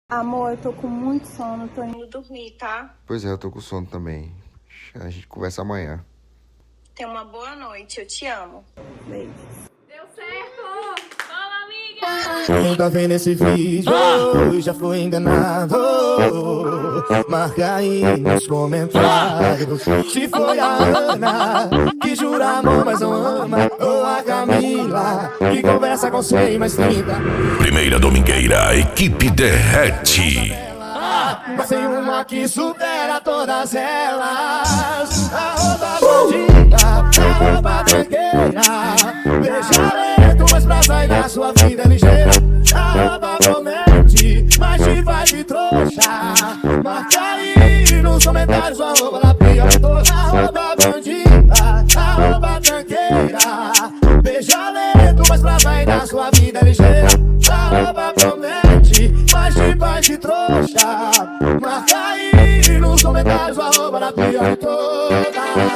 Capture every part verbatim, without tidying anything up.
Amor, eu tô com muito sono, tô indo dormir, tá? Pois é, eu tô com sono também. A gente conversa amanhã. Tenha uma boa noite, eu te amo. Beijos. Deu certo! Fala, amiga! Quem tá vendo esse vídeo ah! já foi enganado. Marca aí nos comentários se foi a Ana que jura amor, mas não ama, ou a Camila que conversa com cem mais trinta. Primeira domingueira, equipe derrete. Mas tem uma que supera todas elas. Arroba bandida, arroba tranqueira. Beija lento, mas pra sair da sua vida ligeira. Arroba promete, mas te faz de trouxa. Marca aí nos comentários, arroba na pia. Arroba bandida, arroba tranqueira. Beija lento, mas pra sair da sua vida ligeira. Arroba promete, mas te faz de trouxa. Marca aí nos comentários, arroba na pior de todas.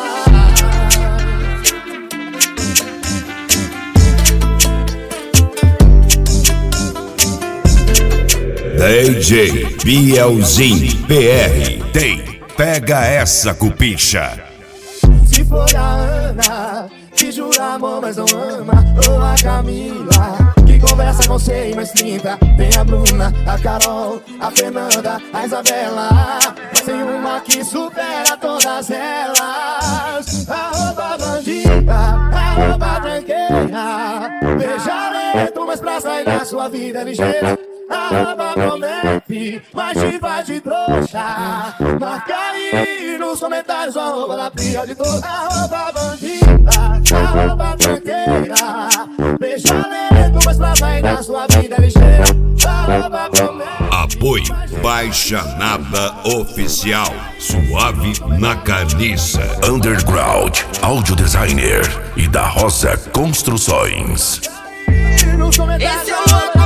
D J Bielzinho P R tem Pega Essa Cupicha. Se for a Ana que jura amor, mas não ama, ou a Camila que conversa com cem mais trinta. Tem a Bruna, a Carol, a Fernanda, a Isabela. Mas tem uma que supera todas elas. Arroba bandida, arroba tranqueira. Beija lento, mas pra sair da sua vida ligeira. Arroba promete, mas te faz de trouxa. Marca aí nos comentários, arroba na pia de todos. Arroba bandida, arroba tranqueira. Beija lento, mas pra sair da sua vida ligeira. Arroba promete. Apoio Baixa Nada Oficial. Suave na carniça. Underground Audio Designer e da Rosa Construções. Esse é o